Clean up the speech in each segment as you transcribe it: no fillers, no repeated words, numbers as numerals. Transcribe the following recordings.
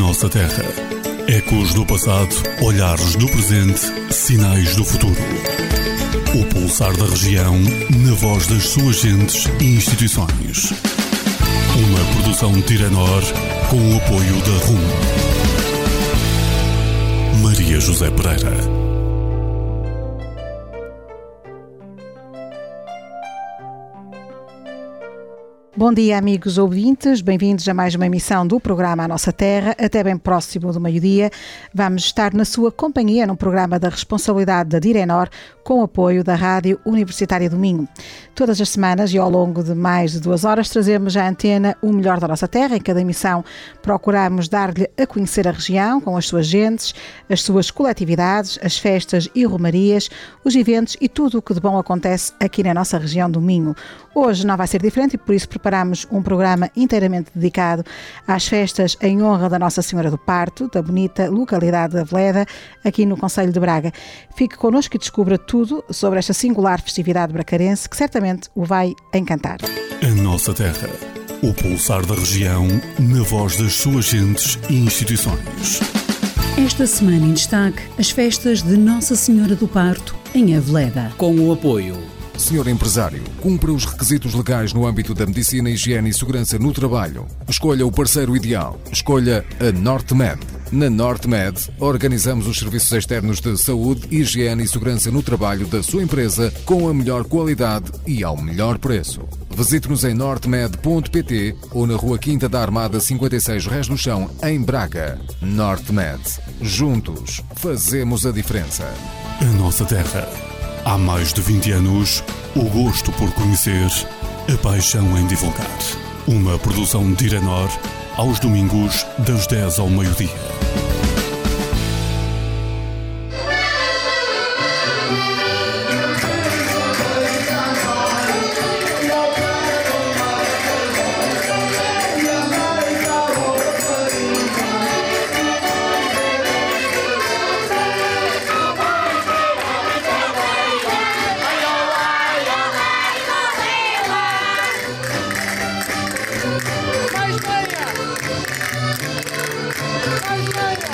nossa terra. Ecos do passado, olhares do presente, sinais do futuro. O pulsar da região, na voz das suas gentes e instituições. Uma produção Tiranor, com o apoio da RUM. Maria José Pereira. Bom dia, amigos ouvintes, bem-vindos a mais uma emissão do programa A Nossa Terra, até bem próximo do meio-dia. Vamos estar na sua companhia num programa da responsabilidade da Direnor, com o apoio da Rádio Universitária do Minho. Todas as semanas e ao longo de mais de 2 horas trazemos à antena o melhor da nossa terra. Em cada emissão procuramos dar-lhe a conhecer a região com as suas gentes, as suas coletividades, as festas e romarias, os eventos e tudo o que de bom acontece aqui na nossa região do Minho. Hoje não vai ser diferente e por isso preparamos um programa inteiramente dedicado às festas em honra da Nossa Senhora do Parto, da bonita localidade de Aveleda, aqui no concelho de Braga. Fique connosco e descubra tudo sobre esta singular festividade bracarense que certamente o vai encantar. A Nossa Terra, o pulsar da região, na voz das suas gentes e instituições. Esta semana em destaque, as festas de Nossa Senhora do Parto, em Aveleda. Com o apoio: Senhor empresário, cumpra os requisitos legais no âmbito da medicina, higiene e segurança no trabalho. Escolha o parceiro ideal. Escolha a NorteMed. Na NorteMed, organizamos os serviços externos de saúde, higiene e segurança no trabalho da sua empresa com a melhor qualidade e ao melhor preço. Visite-nos em nortemed.pt ou na Rua Quinta da Armada 56 Rés do Chão, em Braga. NorteMed. Juntos, fazemos a diferença. A Nossa Terra. Há mais de 20 anos, o gosto por conhecer, a paixão em divulgar. Uma produção de Tiranor, aos domingos, das 10 ao meio-dia. Mais meia!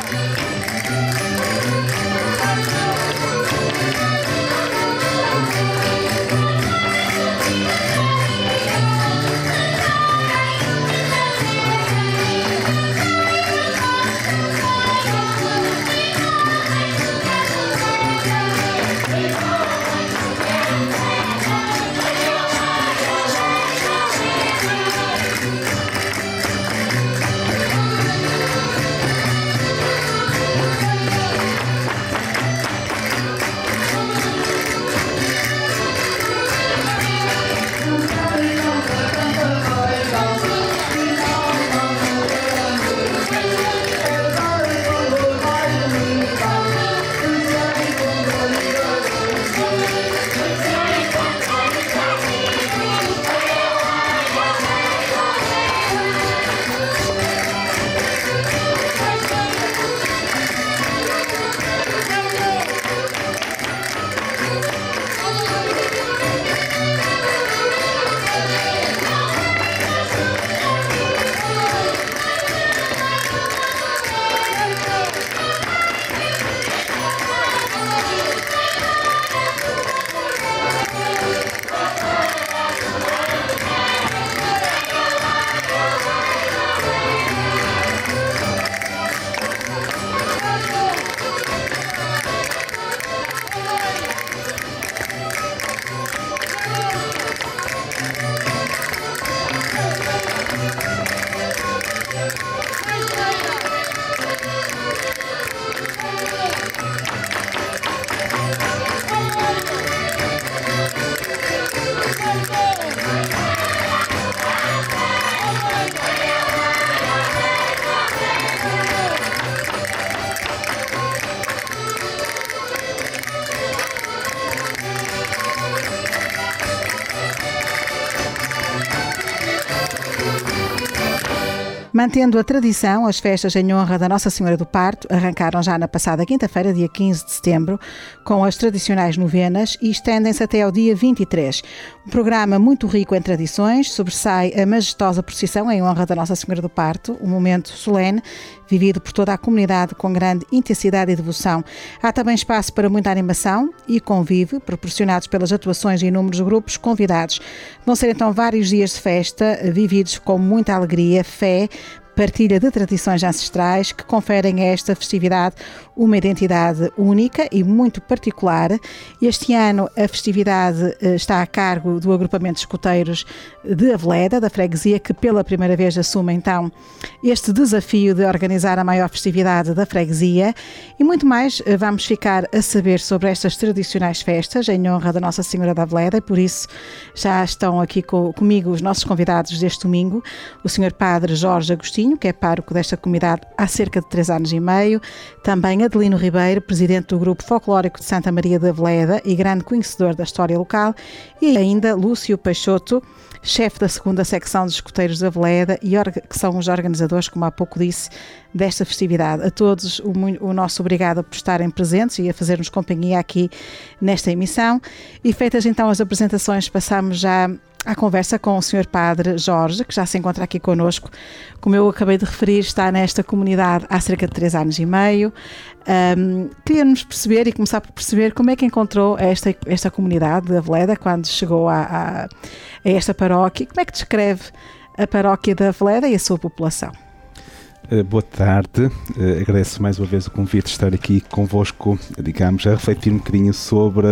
Mantendo a tradição, as festas em honra da Nossa Senhora do Parto arrancaram já na passada quinta-feira, dia 15 de setembro, com as tradicionais novenas e estendem-se até ao dia 23. Um programa muito rico em tradições, sobressai a majestosa procissão em honra da Nossa Senhora do Parto, um momento solene, vivido por toda a comunidade com grande intensidade e devoção. Há também espaço para muita animação e convívio, proporcionados pelas atuações de inúmeros grupos convidados. Vão ser então vários dias de festa, vividos com muita alegria, fé, partilha de tradições ancestrais que conferem a esta festividade uma identidade única e muito particular. Este ano a festividade está a cargo do agrupamento de escuteiros de Aveleda, da freguesia, que pela primeira vez assume então este desafio de organizar a maior festividade da freguesia, e muito mais vamos ficar a saber sobre estas tradicionais festas em honra da Nossa Senhora da Aveleda, e por isso já estão aqui comigo os nossos convidados deste domingo, o Sr. Padre Jorge Agostinho, que é pároco desta comunidade há cerca de 3 anos e meio, também Adelino Ribeiro, presidente do Grupo Folclórico de Santa Maria de Aveleda e grande conhecedor da história local, e ainda Lúcio Peixoto, chefe da 2ª secção dos escuteiros de Aveleda, e que são os organizadores, como há pouco disse, desta festividade. A todos o nosso obrigado por estarem presentes e a fazer-nos companhia aqui nesta emissão. E feitas então as apresentações, passamos já à conversa com o Sr. Padre Jorge, que já se encontra aqui connosco. Como eu acabei de referir, está nesta comunidade há cerca de 3 anos e meio. Queríamos perceber e começar por perceber como é que encontrou esta comunidade de Aveleda quando chegou a esta paróquia. Como é que descreve a paróquia de Aveleda e a sua população? Boa tarde, agradeço mais uma vez o convite de estar aqui convosco, digamos, a refletir um bocadinho sobre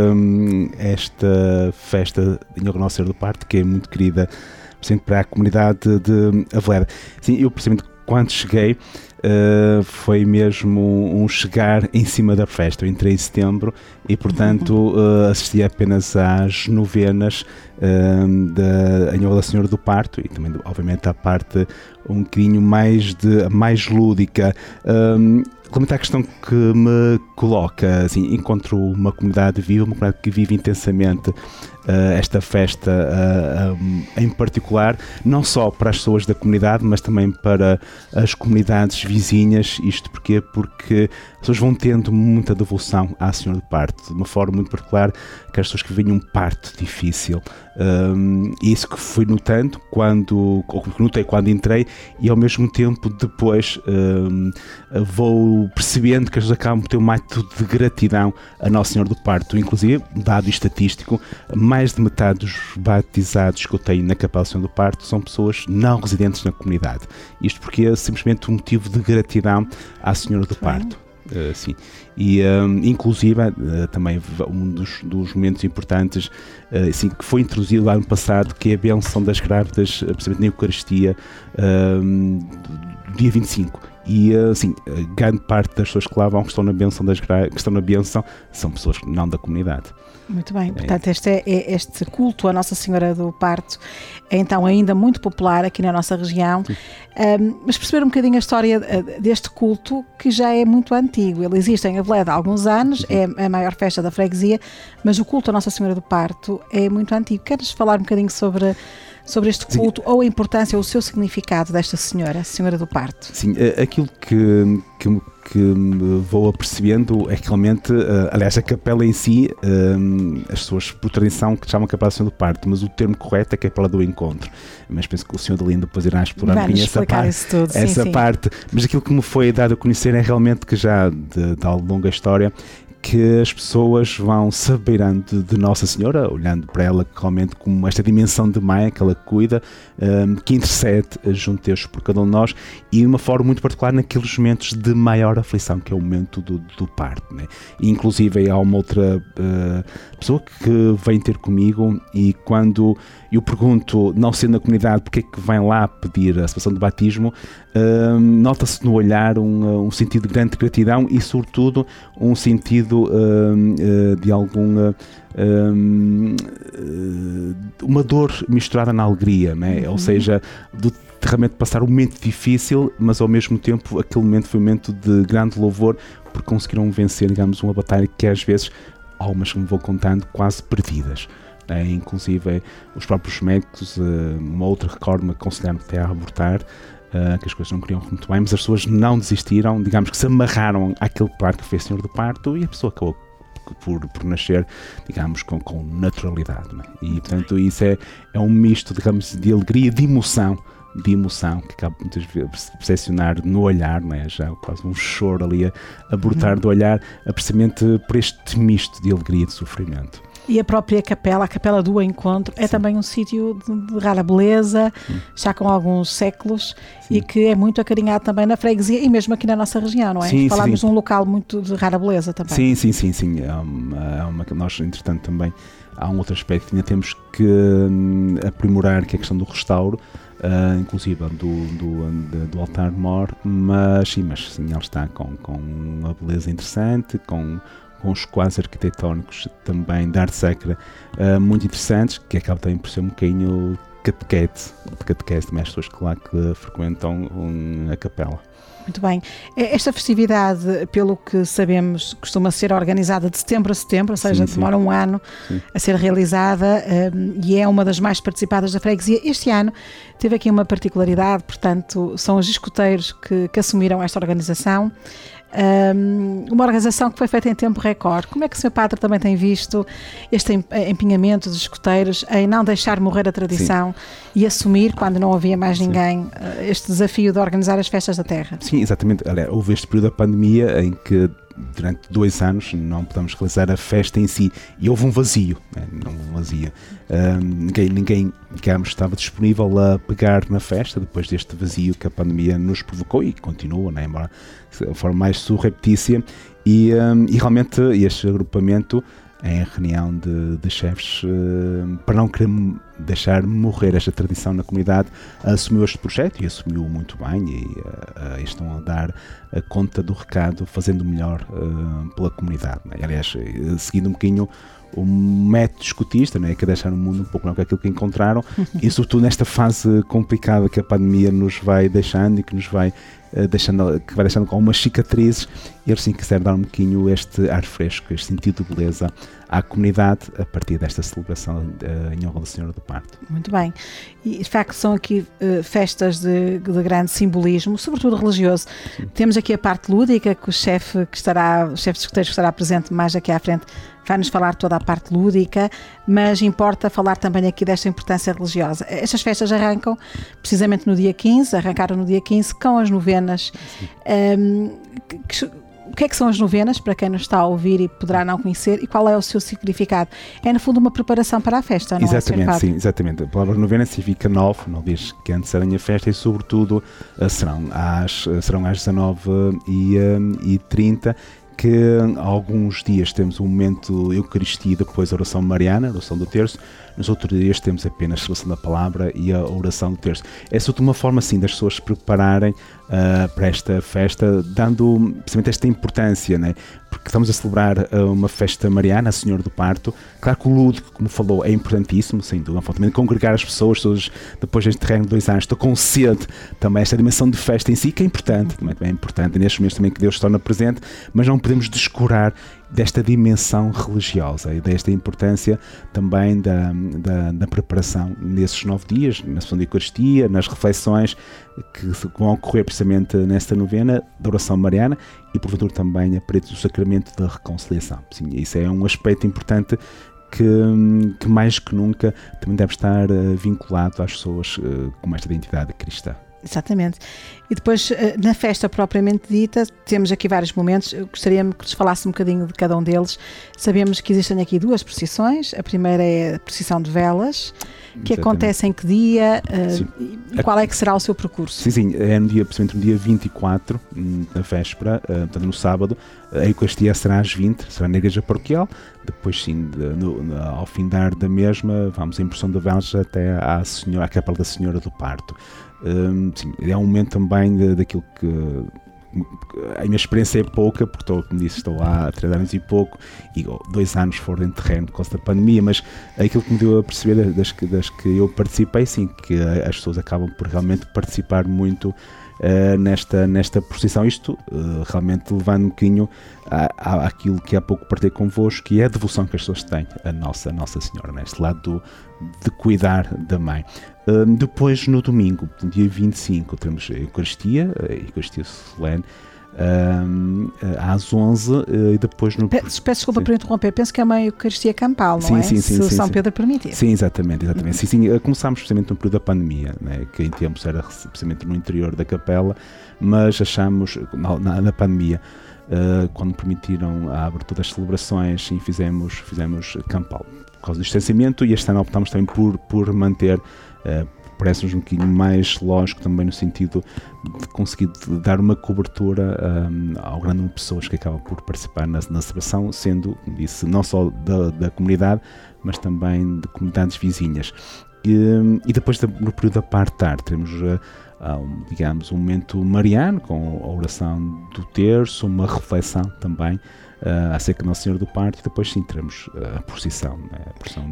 esta festa em honra à Nossa Senhora do Parto, que é muito querida, presente para a comunidade de Aveleda. Sim, eu precisamente quando cheguei foi mesmo um chegar em cima da festa. Eu entrei em setembro e, portanto, assisti apenas às novenas em honra da Senhora do Parto e também, obviamente, à parte um bocadinho mais lúdica. Relativamente à questão que me coloca, assim, encontro uma comunidade viva, uma comunidade que vive intensamente esta festa em particular, não só para as pessoas da comunidade, mas também para as comunidades vizinhas. Isto porquê? Porque as pessoas vão tendo muita devoção à Senhora do Parto, de uma forma muito particular, que as pessoas que vivem um parto difícil. Isso que fui notando notei quando entrei, e ao mesmo tempo depois vou percebendo que as pessoas acabam por ter um ato de gratidão a Nossa Senhora do Parto. Inclusive, dado estatístico, mais de metade dos batizados que eu tenho na Capela Senhora do Parto são pessoas não residentes na comunidade. Isto porque é simplesmente um motivo de gratidão à Senhora do Parto. Sim. E inclusive também um dos momentos importantes assim, que foi introduzido lá no passado, que é a bênção das grávidas, precisamente na Eucaristia, dia 25. E assim, grande parte das pessoas que lá vão, que estão na bênção, são pessoas não da comunidade. Muito bem, portanto este culto à Nossa Senhora do Parto é então ainda muito popular aqui na nossa região, mas perceber um bocadinho a história deste culto, que já é muito antigo. Ele existe em Aveleda há alguns anos, é a maior festa da freguesia, mas o culto à Nossa Senhora do Parto é muito antigo. Queres falar um bocadinho sobre este culto, ou a importância ou o seu significado desta Senhora do Parto? Sim, aquilo que me vou apercebendo é que realmente, aliás, a capela em si, as pessoas por tradição que chamam Capela Senhora do Parto, mas o termo correto é Capela do Encontro. Mas penso que o Sr. Adelino depois irá explorar um bocadinho essa parte. Mas aquilo que me foi dado a conhecer é realmente que já de longa história, que as pessoas vão se beirando de Nossa Senhora, olhando para ela realmente como esta dimensão de mãe que ela cuida, que intercede junto a Deus por cada um de nós, e de uma forma muito particular naqueles momentos de maior aflição, que é o momento do parto, né? E, inclusive, há uma outra pessoa que vem ter comigo, e quando eu pergunto, não sendo na comunidade, porque é que vem lá pedir a celebração de batismo, nota-se no olhar um sentido de grande gratidão e, sobretudo, um sentido de alguma uma dor misturada na alegria, né? Ou seja, de realmente passar um momento difícil, mas ao mesmo tempo aquele momento foi um momento de grande louvor, porque conseguiram vencer, digamos, uma batalha que às vezes, almas que me vou contando, quase perdidas. Inclusive os próprios médicos, uma outra recordo-me, aconselharam até a abortar, que as coisas não corriam muito bem, mas as pessoas não desistiram, digamos que se amarraram àquele parto que fez o Senhor do Parto, e a pessoa acabou por nascer, digamos, com naturalidade, não é? E portanto isso é um misto, digamos, de alegria, de emoção, que acaba muitas vezes por se percepcionar no olhar, não é? Já quase um choro ali a brotar do olhar, precisamente por este misto de alegria e de sofrimento. E a própria capela, a Capela do Encontro, é também um sítio de rara beleza, já com alguns séculos, e que é muito acarinhado também na freguesia e mesmo aqui na nossa região, não é? Falámos de um local muito de rara beleza também. Sim. Nós, entretanto, também há um outro aspecto que ainda temos que aprimorar, que é a questão do restauro, inclusive do altar-mor, mas sim, ele está com uma beleza interessante, com os quadros arquitetónicos também da arte sacra muito interessantes, que acaba também por ser um bocadinho catequese também as pessoas que frequentam a capela. Muito bem. Esta festividade, pelo que sabemos, costuma ser organizada de setembro a setembro, ou seja, demora um ano a ser realizada, e é uma das mais participadas da freguesia. Este ano teve aqui uma particularidade, portanto, são os escoteiros que assumiram esta organização. Uma organização que foi feita em tempo recorde. Como é que o Sr. Padre também tem visto este empenhamento dos escoteiros em não deixar morrer a tradição e assumir, quando não havia mais ninguém, este desafio de organizar as festas da terra? Sim, exatamente. Houve este período da pandemia em que durante 2 anos não pudemos realizar a festa em si e houve um vazio, ninguém digamos, estava disponível a pegar na festa depois deste vazio que a pandemia nos provocou e continua, né? Embora de forma mais surreptícia, e realmente este agrupamento em reunião de chefes, para não querer deixar morrer esta tradição na comunidade, assumiu este projeto e assumiu muito bem, e estão a dar a conta do recado, fazendo o melhor pela comunidade, né? Aliás, seguindo um bocadinho o método escotista, né, que é deixar o mundo um pouco melhor que aquilo que encontraram, e sobretudo nesta fase complicada que a pandemia nos vai deixando e que nos vai deixando com algumas cicatrizes, eles sim quiseram dar um bocadinho este ar fresco, este sentido de beleza à comunidade a partir desta celebração em honra da Senhora do Parto. Muito bem. E de facto são aqui festas de grande simbolismo, sobretudo religioso. Temos aqui a parte lúdica, que o chefe de escoteiros que estará presente mais aqui à frente vai-nos falar toda a parte lúdica, mas importa falar também aqui desta importância religiosa. Estas festas arrancam precisamente no dia 15, arrancaram no dia 15 com as novenas. O que é que são as novenas, para quem nos está a ouvir e poderá não conhecer, e qual é o seu significado? É, no fundo, uma preparação para a festa, não é? Exatamente, sim, exatamente. A palavra novena significa 9 dias que antecedem a festa, e sobretudo serão às 19h30, que alguns dias temos um momento Eucaristia e depois a oração mariana, a oração do terço. Nos outros dias temos apenas a celebração da palavra e a oração do terço. É só uma forma assim das pessoas se prepararem para esta festa, dando precisamente esta importância, né? Porque estamos a celebrar uma festa mariana, a Senhora do Parto. Claro que o lúdico, como falou, é importantíssimo, sem dúvida, também congregar as pessoas, todos, depois deste terreno de 2 anos, estou com sede também, esta dimensão de festa em si, que é importante, também é importante, nestes momentos também que Deus se torna presente, mas não podemos descurar desta dimensão religiosa e desta importância também da preparação nesses 9 dias, na sessão de Eucaristia, nas reflexões que vão ocorrer precisamente nesta novena da oração mariana, e porventura também a partir do sacramento da reconciliação. Sim, isso é um aspecto importante que mais que nunca também deve estar vinculado às pessoas com esta identidade cristã. Exatamente. E depois, na festa propriamente dita, temos aqui vários momentos. Eu gostaria que nos falasse um bocadinho de cada um deles. Sabemos que existem aqui 2 procissões. A primeira é a procissão de velas, que acontece em que dia e qual é que será o seu percurso? Sim, é no dia 24, na véspera, portanto no sábado. A Eucaristia será às 20, será na igreja paroquial. Depois sim, ao findar da mesma, vamos em procissão de velas até à Capela da Senhora do Parto. Sim, é um momento também daquilo que a minha experiência é pouca, porque como disse, estou lá há 3 anos e pouco, e 2 anos fora de terreno por causa da pandemia, mas aquilo que me deu a perceber das que eu participei, sim, que as pessoas acabam por realmente participar muito nesta procissão, isto realmente levando um bocadinho àquilo que há pouco partilhei convosco, que é a devoção que as pessoas têm a Nossa Senhora, neste lado de cuidar da Mãe. Depois, no domingo, dia 25, temos a Eucaristia solene, às 11 e depois no... Peço desculpa por interromper, penso que é uma Eucaristia campal, não é? Sim, se São Pedro permitir. Sim, exatamente. Sim, começámos precisamente no período da pandemia, né, que em tempos era precisamente no interior da capela, mas achamos, na pandemia, quando permitiram a abertura das celebrações, sim, fizemos campal, por causa do distanciamento, e este ano optámos também por manter, parece-nos um bocadinho mais lógico também no sentido de conseguir dar uma cobertura ao grande número de pessoas que acabam por participar na celebração, sendo, como disse, não só da comunidade, mas também de comunidades vizinhas. E depois, no período da parte da tarde, temos, digamos, um momento mariano, com a oração do terço, uma reflexão também acerca de Nossa Senhora do Parto, e depois sim teremos a procissão, né? A procissão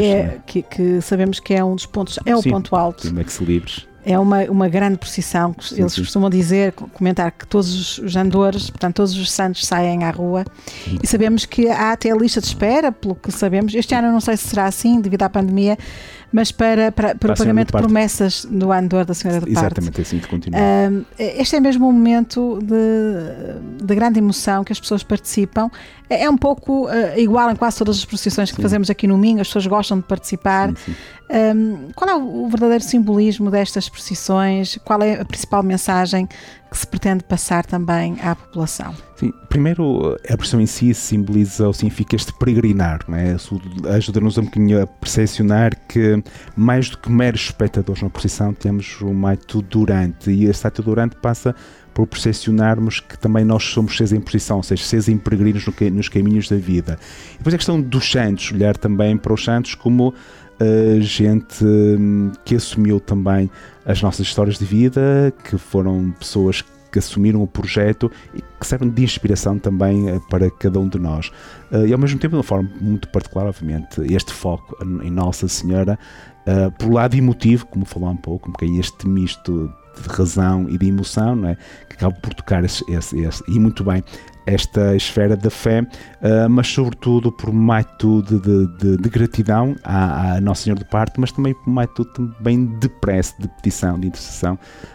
que sabemos que é um dos pontos, o ponto alto. Sim, ex-libris. É uma grande procissão, eles costumam comentar que todos os andores, portanto todos os santos saem à rua, e sabemos que há até lista de espera, pelo que sabemos. Este ano não sei se será assim, devido à pandemia, mas para o pagamento de promessas do andor da Senhora do Parto. Exatamente, assim que continua. Este é mesmo um momento de grande emoção, que as pessoas participam. É um pouco igual em quase todas as procissões que fazemos aqui no Minho, as pessoas gostam de participar. Sim. Qual é o verdadeiro simbolismo destas procissões? Qual é a principal mensagem que se pretende passar também à população? Sim, primeiro, a procissão em si simboliza ou significa este peregrinar, não é? Ajuda-nos um bocadinho a percepcionar que, mais do que meros espectadores na procissão, temos um ato durante, e este ato durante passa por percepcionarmos que também nós somos seres em procissão, ou seja, seres em peregrinos nos caminhos da vida. E depois a questão dos santos, olhar também para os santos como gente que assumiu também as nossas histórias de vida, que foram pessoas que assumiram o projeto e que servem de inspiração também para cada um de nós. E ao mesmo tempo, de uma forma muito particular, obviamente, este foco em Nossa Senhora, por lado emotivo, como falou um pouco, um bocadinho este misto de razão e de emoção, não é? Que acaba por tocar e muito bem esta esfera da fé, mas sobretudo por uma atitude de gratidão à Nossa Senhora do Parto, mas também por uma atitude também de prece, de petição, de intercessão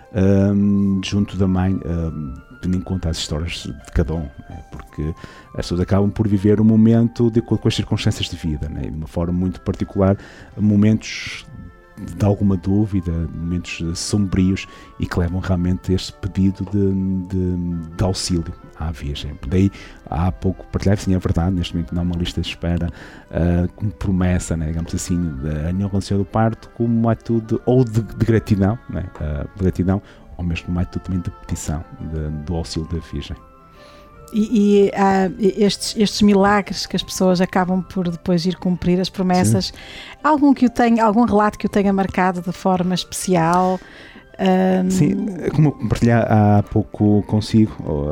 junto da Mãe, tendo em conta as histórias de cada um, né? Porque as pessoas acabam por viver um momento de acordo com as circunstâncias de vida, né? De uma forma muito particular, momentos de alguma dúvida, momentos sombrios, e que levam realmente a este pedido de auxílio à Virgem. Daí, há pouco partilhava, sim, é verdade, neste momento não há uma lista de espera como promessa, né, digamos assim, a Nossa Senhora do Parto, como uma atitude ou de gratidão, né, de gratidão, ou mesmo uma atitude também de petição do auxílio da Virgem. E há estes milagres que as pessoas acabam por depois ir cumprir as promessas. Algum relato que o tenha marcado de forma especial? Sim, como eu partilhei há pouco consigo,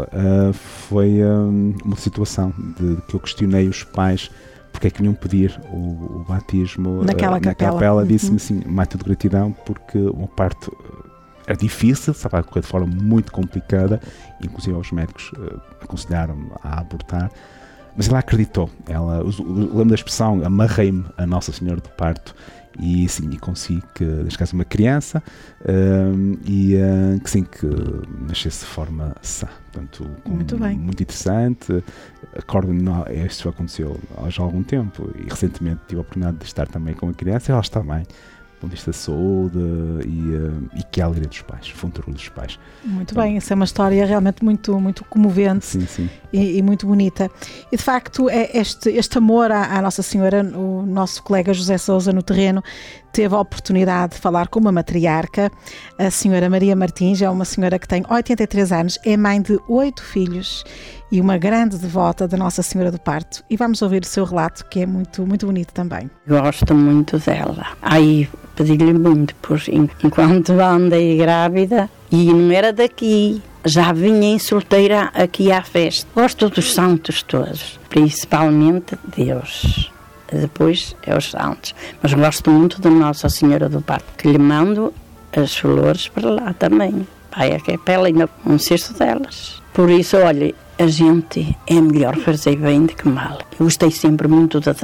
foi uma situação que eu questionei os pais porque é que vinham pedir o batismo naquela capela. Disse-me assim, uma atitude de gratidão, porque uma parte era difícil, estava a correr de forma muito complicada, inclusive os médicos aconselharam-me a abortar, mas ela acreditou. Lembro da expressão, amarrei-me a Nossa Senhora do Parto, e sim, e consegui que, neste caso, uma criança, que nascesse de forma sã. Portanto, muito bem. Muito interessante. Isto aconteceu há já algum tempo, e recentemente tive a oportunidade de estar também com a criança, e ela está bem. Ponto de vista da saúde, e que é a alegria dos pais, o futuro dos pais. Muito bem, essa é uma história realmente muito, muito comovente. Sim. E muito bonita. E de facto, este amor à Nossa Senhora, o nosso colega José Sousa no terreno teve a oportunidade de falar com uma matriarca, a senhora Maria Martins. É uma senhora que tem 83 anos, é mãe de 8 filhos e uma grande devota da Nossa Senhora do Parto. E vamos ouvir o seu relato, que é muito, muito bonito também. Gosto muito dela. Aí pedi-lhe muito, pois enquanto andei grávida, e não era daqui, já vinha em solteira aqui à festa. Gosto dos santos todos, principalmente Deus. Depois é os santos. Mas gosto muito da Nossa Senhora do Parto, que lhe mando as flores para lá também. Vai a capela ainda um cesto delas. Por isso, olha, a gente é melhor fazer bem do que mal. Eu gostei sempre muito de dar.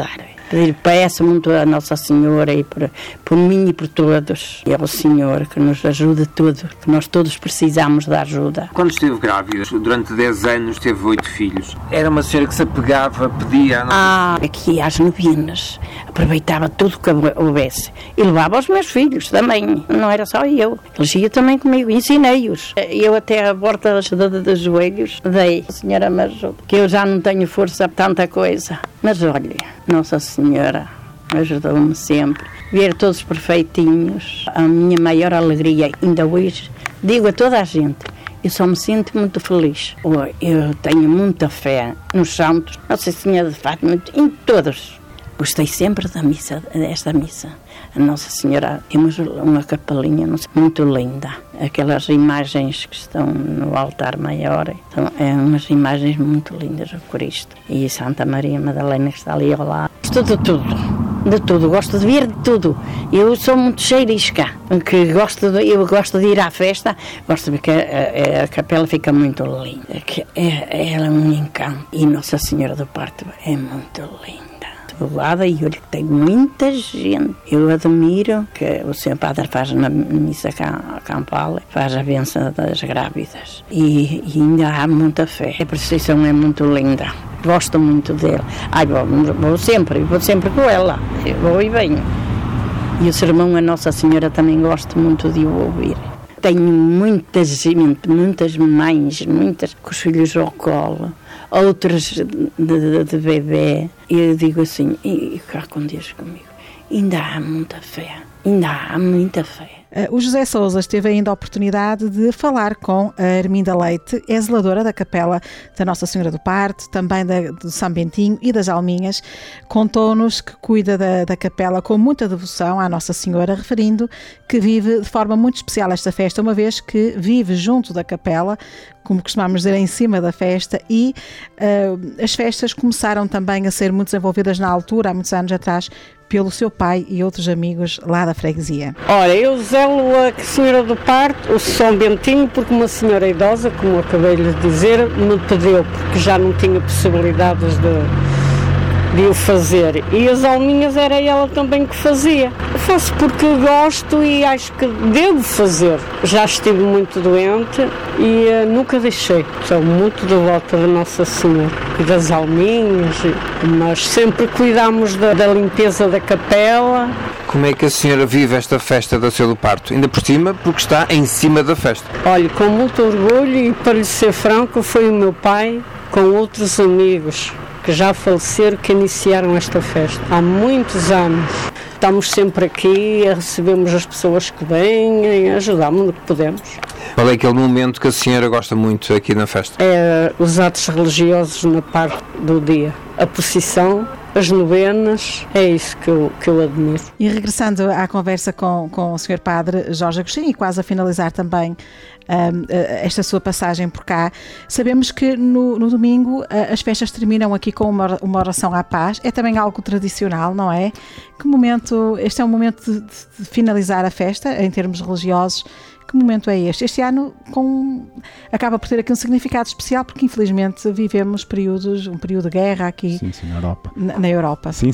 Peço muito a Nossa Senhora e por mim e por todos. E ao Senhor que nos ajude tudo, que nós todos precisamos da ajuda. Quando esteve grávida, durante 10 anos teve 8 filhos, era uma senhora que se apegava, pedia... Aqui às novenas, aproveitava tudo que houvesse e levava aos meus filhos também, não era só eu. Eles iam também comigo, ensinei-os. Eu até a porta dos joelhos dei. A Senhora me ajuda, que eu já não tenho força para tanta coisa. Mas olha, Nossa Senhora ajudou-me sempre. Ver todos perfeitinhos, a minha maior alegria, ainda hoje, digo a toda a gente, eu só me sinto muito feliz. Eu tenho muita fé nos santos, Nossa Senhora de Fátima, em todos. Gostei sempre desta missa. A Nossa Senhora, temos uma capelinha muito linda. Aquelas imagens que estão no altar maior, é umas imagens muito lindas do Cristo. E a Santa Maria Madalena que está ali ao lado. Gosto de tudo, gosto de ver de tudo. Eu sou muito cheirisca, eu gosto de ir à festa, gosto de ver que a capela fica muito linda. Ela é um encanto. E Nossa Senhora do Parto é muito linda. E olha que tem muita gente. Eu admiro que o Sr. Padre faz na missa campal, faz a bênção das grávidas. E ainda há muita fé. A procissão é muito linda. Gosto muito dele. Vou sempre com ela. Eu vou e venho. E o sermão a Nossa Senhora também gosto muito de o ouvir. Tenho muitas mães, com os filhos ao colo, outras de bebê. E eu digo assim, e cá com Deus comigo, ainda há muita fé. O José Sousa teve ainda a oportunidade de falar com a Arminda Leite, é zeladora da capela da Nossa Senhora do Parto, também do São Bentinho e das Alminhas. Contou-nos que cuida da capela com muita devoção à Nossa Senhora, referindo que vive de forma muito especial esta festa, uma vez que vive junto da capela, como costumamos dizer, em cima da festa, e as festas começaram também a ser muito desenvolvidas na altura, há muitos anos atrás, pelo seu pai e outros amigos lá da freguesia. Ora, eu zelo a Senhora do Parto, o São Bentinho, porque uma senhora idosa, como acabei de dizer, me pediu, porque já não tinha possibilidades de o fazer. E as alminhas era ela também que fazia. Eu faço porque gosto e acho que devo fazer. Já estive muito doente e nunca deixei. Sou muito devota de Nossa Senhora e das alminhas, mas sempre cuidamos da limpeza da capela. Como é que a senhora vive esta festa da Senhora do Parto? Ainda por cima, porque está em cima da festa. Olha, com muito orgulho, e para lhe ser franco, foi o meu pai com outros amigos que já faleceram, que iniciaram esta festa há muitos anos. Estamos sempre aqui, recebemos as pessoas que vêm, ajudamos no que podemos. Qual é aquele momento que a senhora gosta muito aqui na festa? É os atos religiosos na parte do dia. A procissão, as novenas, é isso que eu admiro. E regressando à conversa com o Sr. Padre Jorge Agostinho, e quase a finalizar também esta sua passagem por cá, sabemos que no domingo as festas terminam aqui com uma oração à paz. É também algo tradicional, não é? Este é um momento de finalizar a festa em termos religiosos. Que momento é este? Este ano acaba por ter aqui um significado especial, porque infelizmente vivemos um período de guerra aqui. Sim, na Europa. Na Europa. Sim,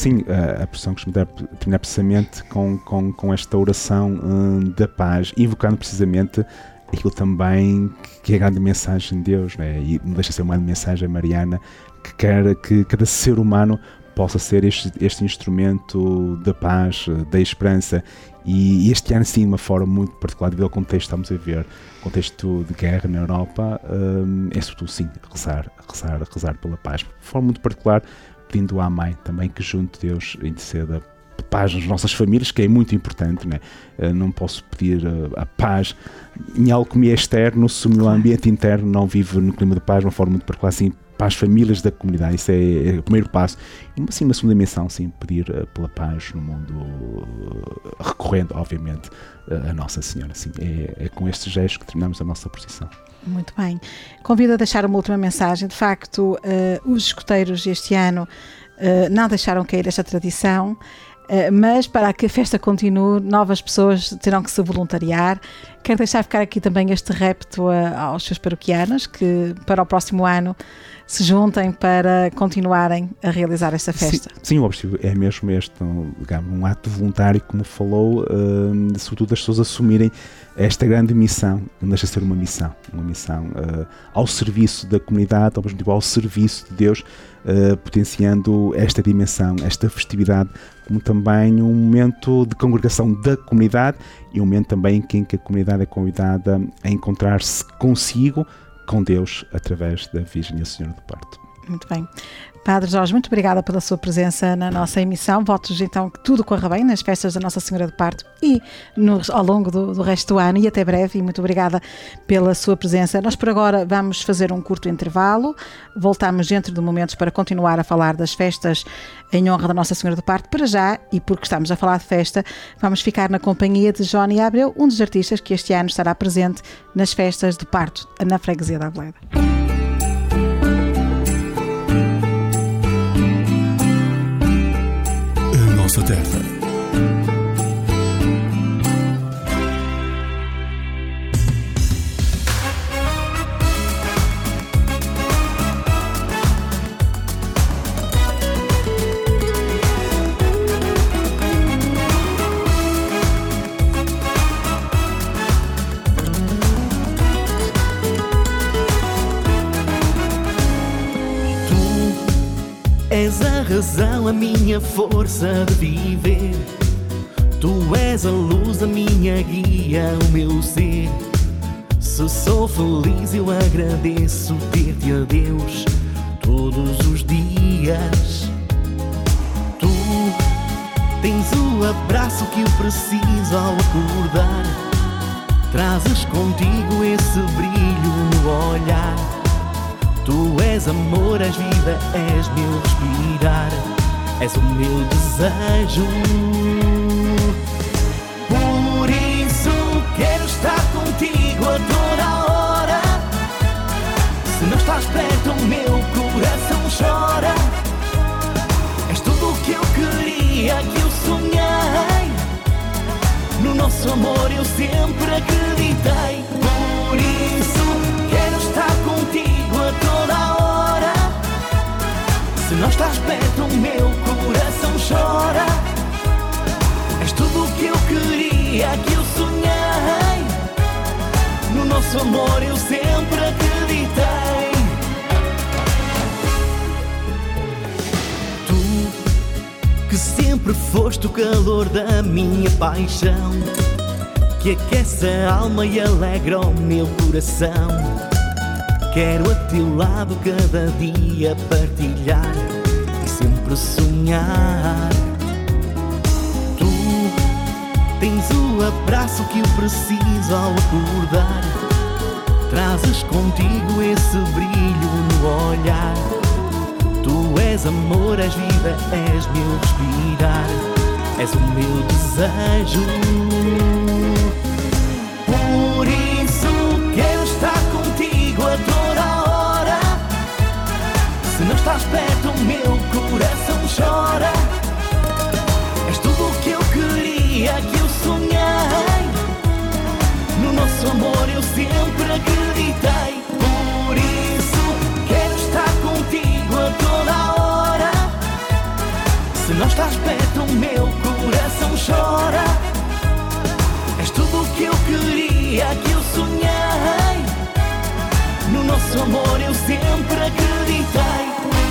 a pressão que se me deve terminar precisamente com esta oração da paz, invocando precisamente aquilo também que é a grande mensagem de Deus, né? E não deixa de ser uma mensagem mariana, que quer que cada ser humano possa ser este instrumento da paz, da esperança. E este ano, sim, de uma forma muito particular, devido ao contexto que estamos a ver, contexto de guerra na Europa, é sobretudo, sim, rezar pela paz. De forma muito particular, pedindo à Mãe também que junto de Deus interceda paz nas nossas famílias, que é muito importante, né? Não posso pedir a paz em algo que me é externo, se o meu ambiente interno não vive no clima de paz, de uma forma muito particular, assim, para as famílias da comunidade. Isso é o primeiro passo. E assim, uma segunda dimensão, sim, pedir pela paz no mundo, recorrendo, obviamente, a Nossa Senhora. Sim, é com estes gestos que terminamos a nossa procissão. Muito bem. Convido a deixar uma última mensagem. De facto, os escoteiros este ano não deixaram cair esta tradição, mas para que a festa continue, novas pessoas terão que se voluntariar. Quero deixar ficar aqui também este repto aos seus paroquianos, que para o próximo ano se juntem para continuarem a realizar esta festa. Sim, o objetivo é mesmo este, um ato voluntário, como falou, sobretudo as pessoas assumirem esta grande missão, não deixa de ser uma missão ao serviço da comunidade, ao mesmo tempo ao serviço de Deus, potenciando esta dimensão, esta festividade, como também um momento de congregação da comunidade e um momento também em que a comunidade é convidada a encontrar-se consigo, com Deus, através da Virgem Senhora do Parto. Muito bem. Padre Jorge, muito obrigada pela sua presença na nossa emissão. Votos então que tudo corra bem nas festas da Nossa Senhora do Parto e ao longo do resto do ano, e até breve, e muito obrigada pela sua presença. Nós por agora vamos fazer um curto intervalo, voltamos dentro de momentos para continuar a falar das festas em honra da Nossa Senhora do Parto. Para já, e porque estamos a falar de festa, vamos ficar na companhia de Jónia Abreu, um dos artistas que este ano estará presente nas festas do Parto, na freguesia da Aveleda. Nossa terra. És a razão, a minha força de viver. Tu és a luz, a minha guia, o meu ser. Se sou feliz eu agradeço ter-te a Deus todos os dias. Tu tens o abraço que eu preciso ao acordar. Trazes contigo esse brilho no olhar. Tu és amor, és vida, és meu respirar, és o meu desejo. Por isso quero estar contigo a toda a hora. Se não estás perto o meu coração chora. És tudo o que eu queria, que eu sonhei. No nosso amor eu sempre acreditei. Por isso quero estar contigo a toda a hora. Se não estás perto o meu coração chora. És tudo o que eu queria, que eu sonhei. No nosso amor eu sempre acreditei. Tu que sempre foste o calor da minha paixão, que aquece a alma e alegra o meu coração. Quero a teu lado cada dia partilhar e sempre sonhar. Tu tens o abraço que eu preciso ao acordar. Trazes contigo esse brilho no olhar. Tu és amor, és vida, és meu respirar, és o meu desejo. Por isso quero estar contigo a toda a hora. Se não estás perto o meu coração chora. És tudo o que eu queria, que eu sonhei. No nosso amor eu sempre acreditei. Por isso quero estar contigo a toda a hora. Se não estás perto o meu coração chora. És tudo o que eu queria, que eu sonhei. No nosso amor eu sempre acreditei.